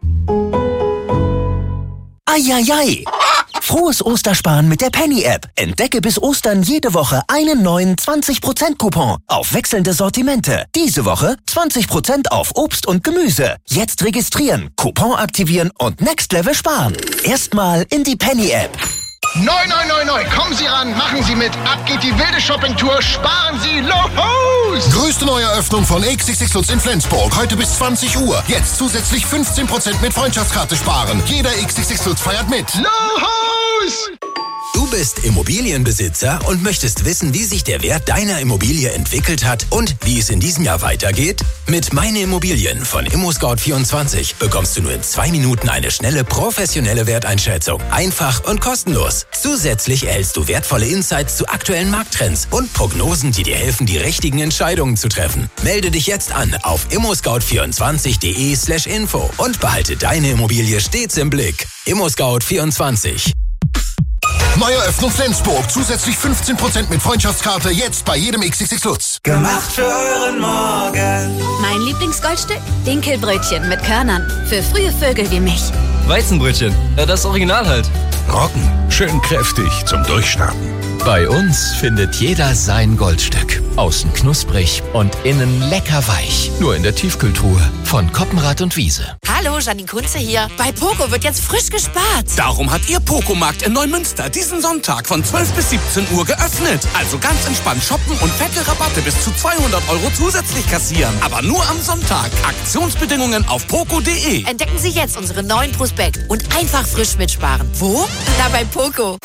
Eieiei! Frohes Ostersparen mit der Penny-App. Entdecke bis Ostern jede Woche einen neuen 20%-Coupon auf wechselnde Sortimente. Diese Woche 20% auf Obst und Gemüse. Jetzt registrieren, Coupon aktivieren und Next Level sparen. Erstmal in die Penny-App. Neu, kommen Sie ran, machen Sie mit, ab geht die wilde Shoppingtour, sparen Sie los! Größte Neueröffnung von XXX Lutz in Flensburg. Heute bis 20 Uhr. Jetzt zusätzlich 15% mit Freundschaftskarte sparen. Jeder XXX Lutz feiert mit. Los! Du Du bist Immobilienbesitzer und möchtest wissen, wie sich der Wert deiner Immobilie entwickelt hat und wie es in diesem Jahr weitergeht? Mit Meine Immobilien von ImmoScout24 bekommst du nur in 2 Minuten eine schnelle, professionelle Werteinschätzung. Einfach und kostenlos. Zusätzlich erhältst du wertvolle Insights zu aktuellen Markttrends und Prognosen, die dir helfen, die richtigen Entscheidungen zu treffen. Melde dich jetzt an auf immoscout24.de/info und behalte deine Immobilie stets im Blick. ImmoScout24. Neueröffnung Flensburg. Zusätzlich 15% mit Freundschaftskarte jetzt bei jedem XXX Lutz. Gemacht für euren Morgen. Mein Lieblingsgoldstück? Dinkelbrötchen mit Körnern. Für frühe Vögel wie mich. Weizenbrötchen. Das Original halt. Roggen. Schön kräftig zum Durchstarten. Bei uns findet jeder sein Goldstück. Außen knusprig und innen lecker weich. Nur in der Tiefkühltruhe von Koppenrad und Wiese. Hallo, Janine Kunze hier. Bei Poco wird jetzt frisch gespart. Darum hat Ihr Poco-Markt in Neumünster diesen Sonntag von 12 bis 17 Uhr geöffnet. Also ganz entspannt shoppen und fette Rabatte bis zu 200 € zusätzlich kassieren. Aber nur am Sonntag. Aktionsbedingungen auf poco.de. Entdecken Sie jetzt unseren neuen Prospekt und einfach frisch mitsparen. Wo? Na, bei Poco.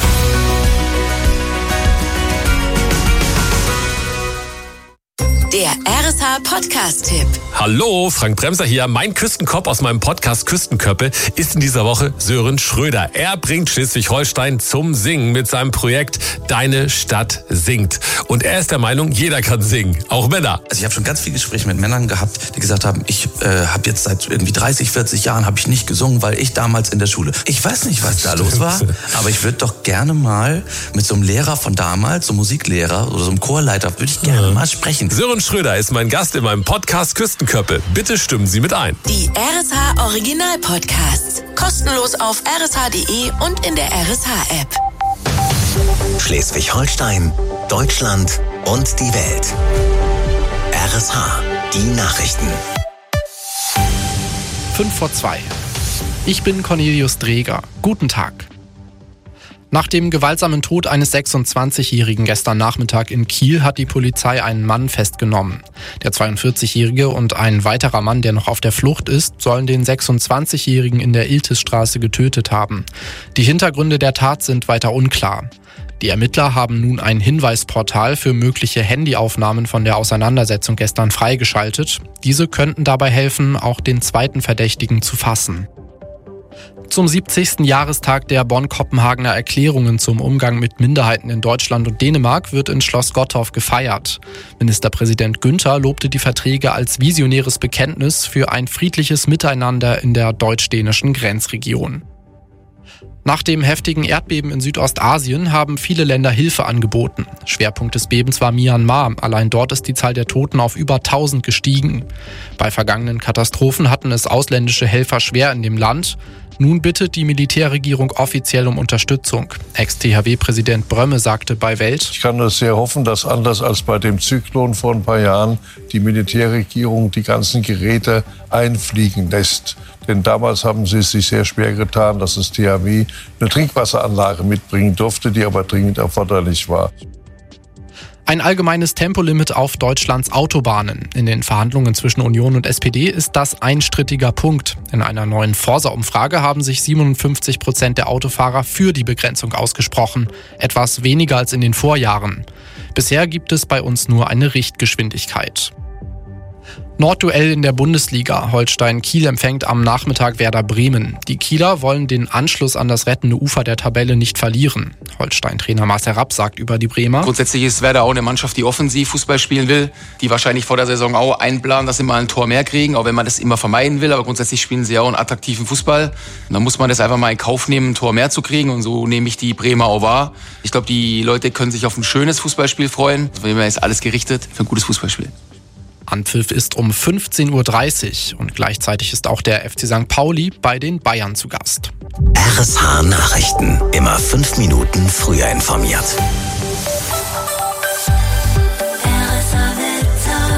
Der RSH-Podcast-Tipp. Hallo, Frank Bremser hier. Mein Küstenkopf aus meinem Podcast Küstenköppe ist in dieser Woche Sören Schröder. Er bringt Schleswig-Holstein zum Singen mit seinem Projekt Deine Stadt singt. Und er ist der Meinung, jeder kann singen, auch Männer. Also ich habe schon ganz viele Gespräche mit Männern gehabt, die gesagt haben, ich habe jetzt seit irgendwie 30, 40 Jahren habe ich nicht gesungen, weil ich damals in der Schule. Ich weiß nicht, was da los war, aber ich würde doch gerne mal mit so einem Lehrer von damals, so einem Musiklehrer oder so einem Chorleiter, würde ich gerne mal sprechen. Sören Schröder ist mein Gast in meinem Podcast Küstenköppe. Bitte stimmen Sie mit ein. Die RSH Original Podcasts. Kostenlos auf rsh.de und in der RSH-App. Schleswig-Holstein, Deutschland und die Welt. RSH, die Nachrichten. 5:02. Ich bin Cornelius Dreger. Guten Tag. Nach dem gewaltsamen Tod eines 26-Jährigen gestern Nachmittag in Kiel hat die Polizei einen Mann festgenommen. Der 42-Jährige und ein weiterer Mann, der noch auf der Flucht ist, sollen den 26-Jährigen in der Iltisstraße getötet haben. Die Hintergründe der Tat sind weiter unklar. Die Ermittler haben nun ein Hinweisportal für mögliche Handyaufnahmen von der Auseinandersetzung gestern freigeschaltet. Diese könnten dabei helfen, auch den zweiten Verdächtigen zu fassen. Zum 70. Jahrestag der Bonn-Kopenhagener Erklärungen zum Umgang mit Minderheiten in Deutschland und Dänemark wird in Schloss Gottorf gefeiert. Ministerpräsident Günther lobte die Verträge als visionäres Bekenntnis für ein friedliches Miteinander in der deutsch-dänischen Grenzregion. Nach dem heftigen Erdbeben in Südostasien haben viele Länder Hilfe angeboten. Schwerpunkt des Bebens war Myanmar. Allein dort ist die Zahl der Toten auf über 1000 gestiegen. Bei vergangenen Katastrophen hatten es ausländische Helfer schwer in dem Land. Nun bittet die Militärregierung offiziell um Unterstützung. Ex-THW-Präsident Brömme sagte bei Welt: Ich kann nur sehr hoffen, dass anders als bei dem Zyklon vor ein paar Jahren die Militärregierung die ganzen Geräte einfliegen lässt. Denn damals haben sie es sich sehr schwer getan, dass das THW eine Trinkwasseranlage mitbringen durfte, die aber dringend erforderlich war. Ein allgemeines Tempolimit auf Deutschlands Autobahnen. In den Verhandlungen zwischen Union und SPD ist das ein strittiger Punkt. In einer neuen Forsa-Umfrage haben sich 57% der Autofahrer für die Begrenzung ausgesprochen. Etwas weniger als in den Vorjahren. Bisher gibt es bei uns nur eine Richtgeschwindigkeit. Nordduell in der Bundesliga. Holstein-Kiel empfängt am Nachmittag Werder Bremen. Die Kieler wollen den Anschluss an das rettende Ufer der Tabelle nicht verlieren. Holstein-Trainer Marcel Rapp sagt über die Bremer: Grundsätzlich ist Werder auch eine Mannschaft, die offensiv Fußball spielen will, die wahrscheinlich vor der Saison auch einplanen, dass sie mal ein Tor mehr kriegen, auch wenn man das immer vermeiden will. Aber grundsätzlich spielen sie auch einen attraktiven Fußball. Und dann muss man das einfach mal in Kauf nehmen, ein Tor mehr zu kriegen. Und so nehme ich die Bremer auch wahr. Ich glaube, die Leute können sich auf ein schönes Fußballspiel freuen. Von dem her ist alles gerichtet für ein gutes Fußballspiel. Anpfiff ist um 15:30 Uhr und gleichzeitig ist auch der FC St. Pauli bei den Bayern zu Gast. RSH Nachrichten. Immer 5 Minuten früher informiert. Heute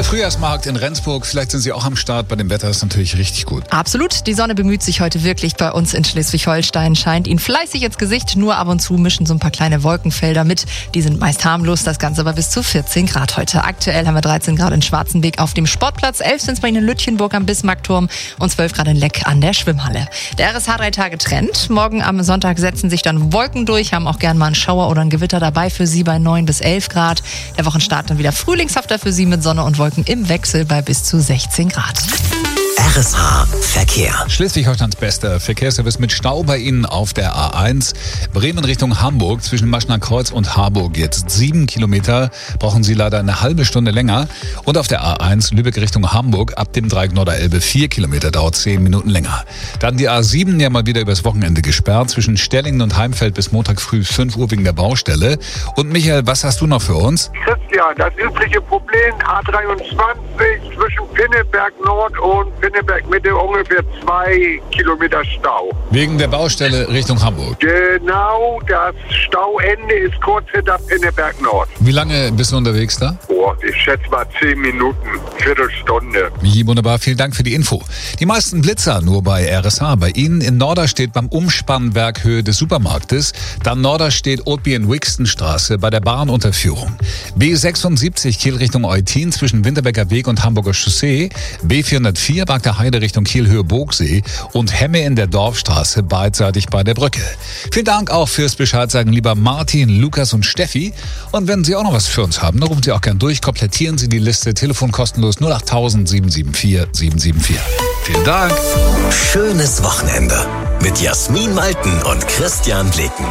tolle Frühjahrsmarkt in Rendsburg. Vielleicht sind Sie auch am Start. Bei dem Wetter ist natürlich richtig gut. Absolut. Die Sonne bemüht sich heute wirklich bei uns in Schleswig-Holstein. Scheint Ihnen fleißig ins Gesicht. Nur ab und zu mischen so ein paar kleine Wolkenfelder mit. Die sind meist harmlos. Das Ganze aber bis zu 14 Grad heute. Aktuell haben wir 13 Grad in Schwarzenbeek auf dem Sportplatz. 11 sind es bei Ihnen in Lütchenburg am Bismarckturm und 12 Grad in Leck an der Schwimmhalle. Der RSH 3-Tage-Trend. Morgen am Sonntag setzen sich dann Wolken durch. Haben auch gern mal einen Schauer oder ein Gewitter dabei für Sie bei 9 bis 11 Grad. Der Wochenstart dann wieder frühlingshafter für Sie mit Sonne und Wolken im Wechsel bei bis zu 16 Grad. RSH Verkehr. Schleswig-Holsteins bester Verkehrsservice mit Stau bei Ihnen auf der A1. Bremen Richtung Hamburg zwischen Maschner Kreuz und Harburg jetzt 7 Kilometer. Brauchen Sie leider eine halbe Stunde länger. Und auf der A1 Lübeck Richtung Hamburg ab dem Dreieck Norderelbe 4 Kilometer, dauert 10 Minuten länger. Dann die A7 ja mal wieder übers Wochenende gesperrt zwischen Stellingen und Heimfeld bis Montag früh 5 Uhr wegen der Baustelle. Und Michael, was hast du noch für uns? Christian, das übliche Problem A23 zwischen Pinneberg Nord und Pinneberg Mitte ungefähr 2 Kilometer Stau. Wegen der Baustelle Richtung Hamburg. Genau, das Stauende ist kurz hinter Pinneberg Nord. Wie lange bist du unterwegs da? Ich schätze mal 10 Minuten, Viertelstunde. Wunderbar, vielen Dank für die Info. Die meisten Blitzer nur bei RSH. Bei Ihnen in Norderstedt beim Umspannwerk Höhe des Supermarktes. Dann Norderstedt Otbien-Wixten-Straße bei der Bahnunterführung. B76 Kiel Richtung Eutin zwischen Winterbecker Weg und Hamburger Chaussee. B404 Bagder Heide Richtung Kiel-Höhe Boogsee. Und Hemme in der Dorfstraße beidseitig bei der Brücke. Vielen Dank auch fürs Bescheid sagen, lieber Martin, Lukas und Steffi. Und wenn Sie auch noch was für uns haben, dann rufen Sie auch gern durch. Komplettieren Sie die Liste. Telefon kostenlos 08000 774 774. Vielen Dank. Schönes Wochenende mit Jasmin Malten und Christian Blecken.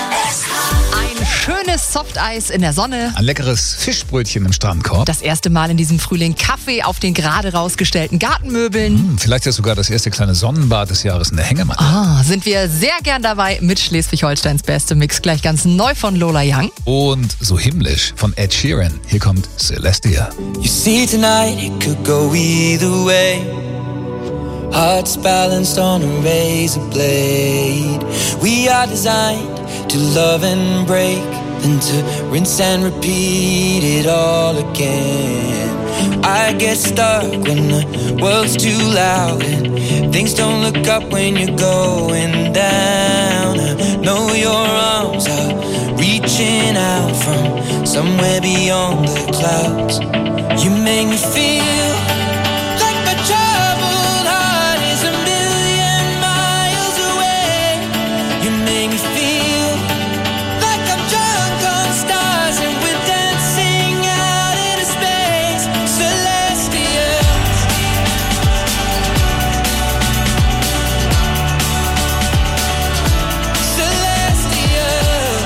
Ein schönes Softeis in der Sonne. Ein leckeres Fischbrötchen im Strandkorb. Das erste Mal in diesem Frühling Kaffee auf den gerade rausgestellten Gartenmöbeln. Vielleicht ist sogar das erste kleine Sonnenbad des Jahres in der Hängematte. Sind wir sehr gern dabei mit Schleswig-Holsteins beste Mix. Gleich ganz neu von Lola Young. Und so himmlisch von Ed Sheeran. Hier kommt Celestia. You see tonight it could go either way. Hearts balanced on a razor blade. We are designed to love and break, then to rinse and repeat it all again. I get stuck when the world's too loud and things don't look up when you're going down. I know your arms are reaching out from somewhere beyond the clouds. You make me feel like my troubled heart is a million miles away. You make me feel like I'm drunk on stars and we're dancing out into space. Celestial. Celestial.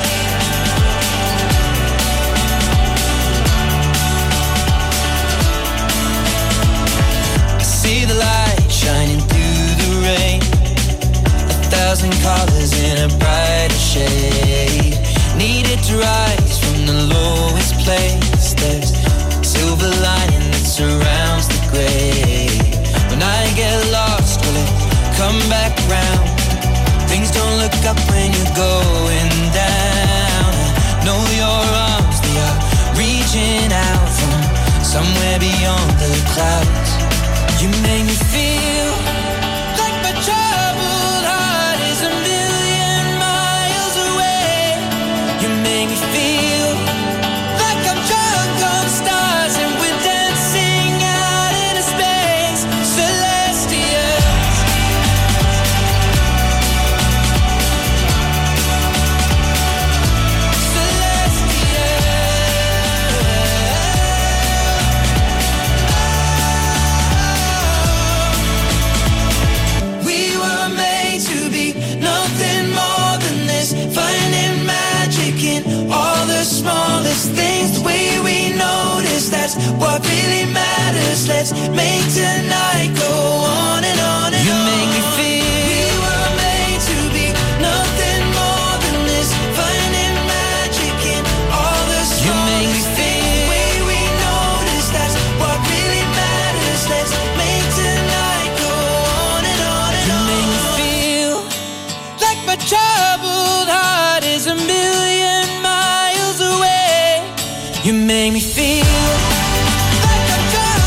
I see the light shining through the rain. 1,000 colors in a brighter shade. Needed to rise from the lowest place. There's silver lining that surrounds the gray. When I get lost, will it come back round? Things don't look up when you're going down. I know your arms, they are reaching out from somewhere beyond the clouds. You make me feel like my troubled heart is a million miles away. You make me feel like I'm drunk on stars and we're dancing out into space. Celestial. We were made to be nothing more than this, finding magic in all the smallest things. The way we notice, that's what really matters. Let's make tonight go on and on and on. You make me feel we were made to be nothing more than this, finding magic in all the smallest things. The way we notice, that's what really matters. Let's make tonight go on and on and on. You make me feel like my troubled heart is a million miles away. You make me feel like I'm drunk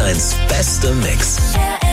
Deutschlands beste Mix.